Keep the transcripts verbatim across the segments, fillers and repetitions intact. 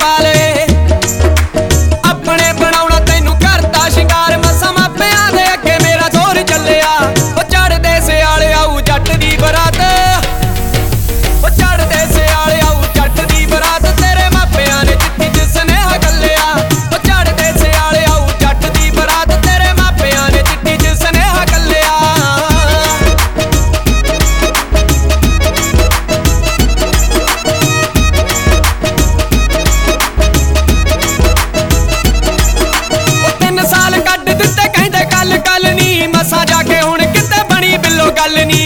पाले अपने बनाउणा तैनू करता शिंगार मसा मापियां दे अगे मेरा जोर चलिया ओ चढ़दे सियाले आऊ जट दी बरात ओ चढ़दे सियाले आऊ जट दी बरात तेरे मापियां ने चिट्ठी च सुनेहा घल्लिया ओ चढ़दे सियाले आऊ जट दी बरात तेरे मापियां ने चिट्ठी च सुनेहा घल्लिया मसा जाके हुण किते बनी बिल्लो गल नी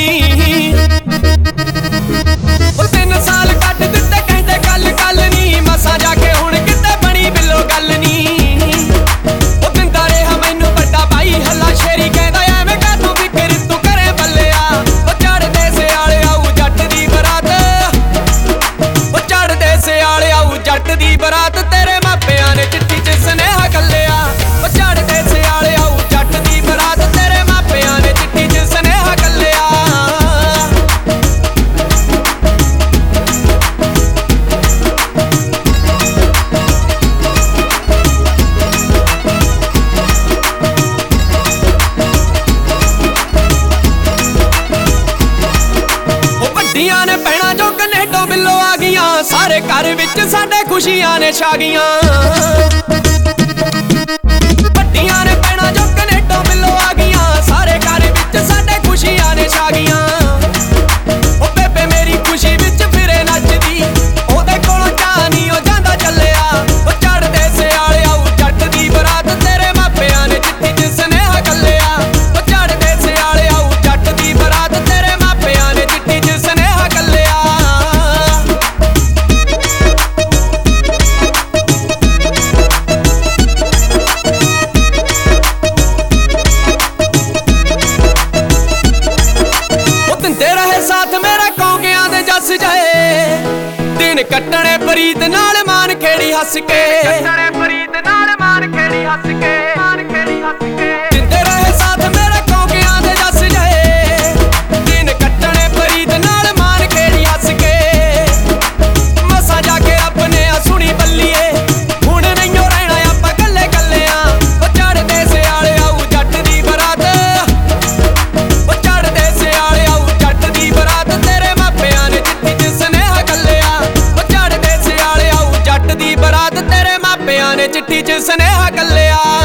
तीन साल कट दिते कहंदे गल गल नी मसा जाके हुण किते बनी बिल्लो गल नी ओ दिंदा रहा मैनू बड़ा भाई हल्ला शेरी कहंदा एवें कातों फिकर तू करे बल्लिया ओ चढ़दे सियाले आऊ जट दी बरात ओ चढ़दे सियाले आऊ जट दी बरात तेरे मापियां ने चिट्ठी च सुनेहा घल्लिया ओ चढ़दे सियाले आऊ जट दी बरात तेरे मापियां ने चिट्ठी च सुनेहा घल्लिया वड्डियां ने भैणां जो कनेडों बिल्लो आ गईयां सारे घर विच साडे खुशियां ने छा गईयां वड्डियां ने भैणां जो कनेडों बिल्लो आ गईयां सारे घर विच साडे खुशियां ने छा गईयां ओ बेबे मेरी खुशी विच फिरे नचदी ओदे कोलों चाह नी ओ जांदा चलिया ओ चढ़दे सियाले आऊ जट दी बरात तेरे मापियां ने चिट्ठी च सुनेहा घल्लिया ओ चढ़दे सियाले आऊ जट दी बरात तेरे मापियां ने चिट्ठी च सुनेहा घल्लिया साथ मेरा कौंगियां दे जस जाए दिन कट्टने प्रीत नाल मान खेड़ी हस के प्रीत नाल मान खेड़ी हस के मान खेड़ी हस के जिंदे रहे साथ मेरा कौंगियां दे जस जाए दिन कट्टने प्रीत नाल मान खेड़ी हस के मसा जाके अपने आ सुनी बल्लीए हुण नहीं रहना आपां गल्ले गल्लियां ओ चढ़दे सियाले आऊ जट दी बरात ओ चढ़दे सियाले आऊ जट दी बरात तेरे मापियां ने चिट्ठी च सुनेहा घल्लिया ओ चढ़दे सियाले आऊ जट दी बरात तेरे मापियां ने चिट्ठी च सुनेहा घल्लिया।